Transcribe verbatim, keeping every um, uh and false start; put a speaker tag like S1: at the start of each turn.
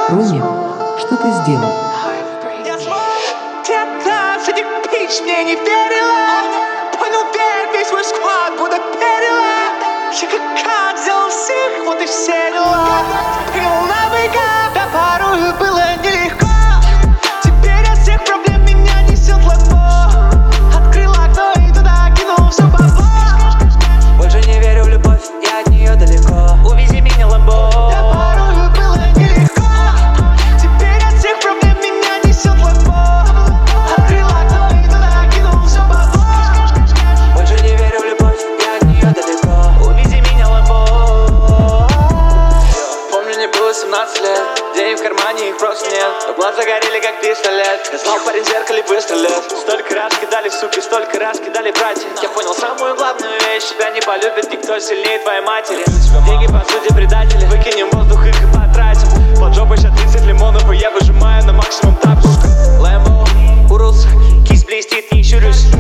S1: Рони, что ты сделал?
S2: девятнадцать пич мне не верила. Понял, верь, весь свой склад будто перила. Я как как сделал всех, вот и все дела. Принял на быка, да порою было нелегко. Теперь от всех проблем меня несет легко. Открыл окно и туда кинул все бабло.
S3: Больше не верю в любовь, я от нее далеко. Увези меня, Ламбо.
S2: Да порою было нелегко. Теперь от всех проблем меня несет легко. Открыл окно и туда кинул все бабло.
S3: Больше не верю в любовь, я от нее далеко. Увези меня, Ламбо. Помню, мне было семнадцать лет. Денег в кармане, их просто нет. Но глаза горели, как пистолет. Я знал, парень в зеркале выстрелит. Столько раз кидали в суки, столько раз кидали братья. Я понял самую главную вещь: тебя не полюбит никто сильнее твоей матери. Деньги, по сути, предатели. Выкинем воздух, их и потратим. Под жопой сейчас тридцать лимонов, и я выжимаю на максимум тапку. Лэмбо, Урус, кисть блестит, не щурюсь.